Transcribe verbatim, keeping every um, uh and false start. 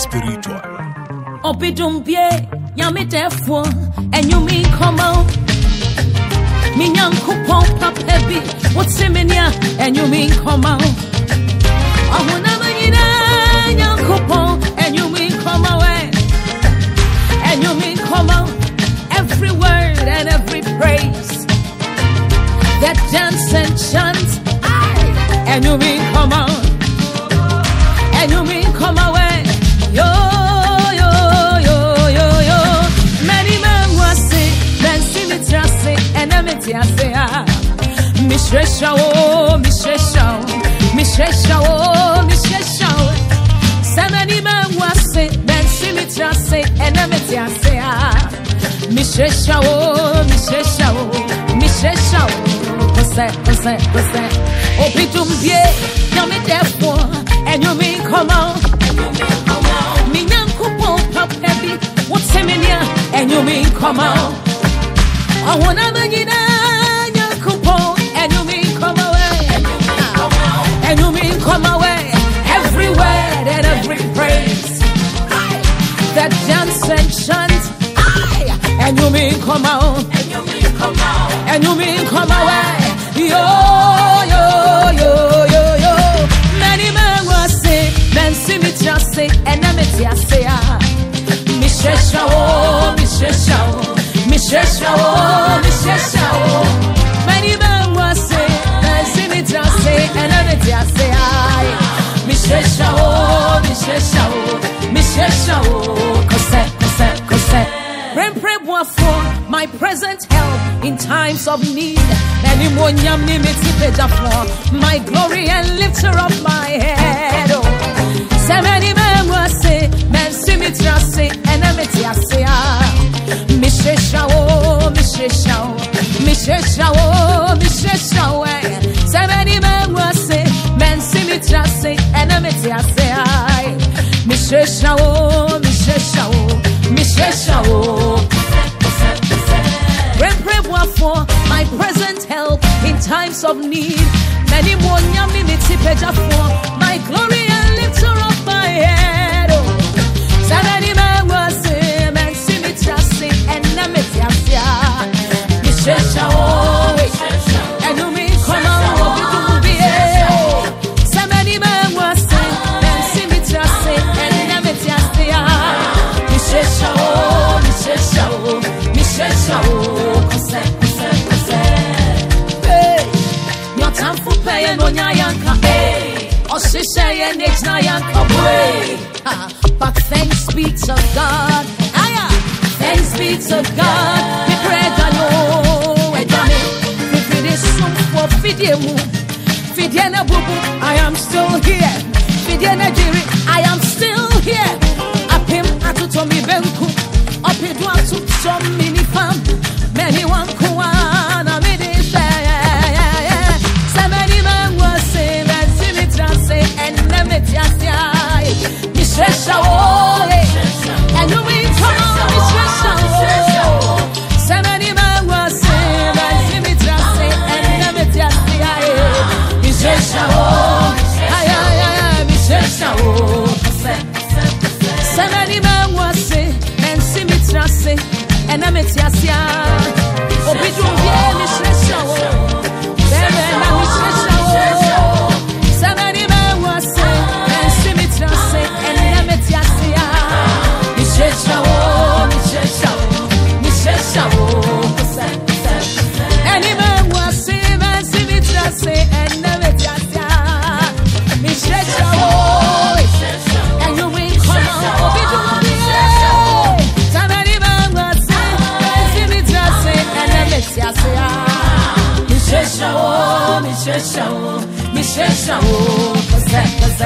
spiritual. Obidumbie, yami defo, and you mean come out. Minyan coupon papebi, what's siminia, and you mean come out. I will never get a coupon, and you mean come away. And you mean come out. Every word and every praise that dance and chant, I, and you mean come out. And you mean come away. Yo, yo, yo, yo, yo. Many men was sick, men see me trusting, and I'm it, I say, ah. Mishresha, oh, Mishresha, Mishresha, oh, Mishresha. So many men was sick, men see me trusting, and I'm it, I say, ah. Mishresha, oh, Mishresha, oh, Mishresha, oh. Percent, percent, percent. Oh, Bidumbie, you're me therefore, and you mean come on. Me nyan coupon pop heavy, what's seminia, and you mean come on. I wanna begin a coupon, and you mean come away. And you mean come away. Every word and every praise that dance and chant, and you mean come out. And you mean come out. And you mean come away. Yo, yo, yo, yo, yo. Many men will say, men see me just say, and I'm it, I say, ah. Mishresha, oh, Mishresha, oh, Mishresha, oh, Mishresha, oh. Many men will say, men see me just say, and I'm it, I say, ah. Mishresha, oh, Mishresha, oh, Mishresha, oh. Cosette, Cosette, Cosette. Pray, pray, for my present help in times of need. Anyone yam me my glory and lifter up my head. Oh, so many men will say, men see me trust say, and I'm it, I say, ah, Mishresha, oh, Mishresha, oh, Mishresha, oh, Mishresha, oh. So many men will say, men see me trust say, and I'm it, I say, ah, Mishresha, oh, Mishresha, oh, Mishresha, oh. Pray, pray, for my present help in times of need. Many more yummy mitipeja for my glory and lifter up my head. Oh, so many men was him and see me trusting and I'm it, yeah. Mishresha, oh, and you mean come on, you be oh. So many men was him and see me trusting and I'm it, yeah. Mishresha, oh, Mishresha, oh, Mishresha, oh, consent. Time for paying on Yanka, eh? Or she say, and it's not Yanka way. But thanks be to God, aya, thanks be to God. We pray that no, we done it. If it is soon for Fidiemu, Fidiana Bubu, I am still here. Fidiana Jiri, I am still here. Up him, Atutomi Benku, up it one to some mini farm, many one kuana, many Mishresha, oh, and you mean come on, Mishresha, oh. So many men will say, and see me just say, and never just say, Mishresha, oh, ay, ay, ay, Mishresha, oh. So many men will say, and see me just say, and never just say, oh, we do bien, Mishresha, oh, then Mishresha, oh. So many men will say, and see me just say, and Mishresha, oh, Mishresha, oh, Mishresha, oh. Any man was seen and see me just say, and never just say, Mishresha, oh, and you will come on, be doing it. So many man was seen and see me just say, and never just say, Mishresha, oh, Mishresha, oh, Mishresha, oh,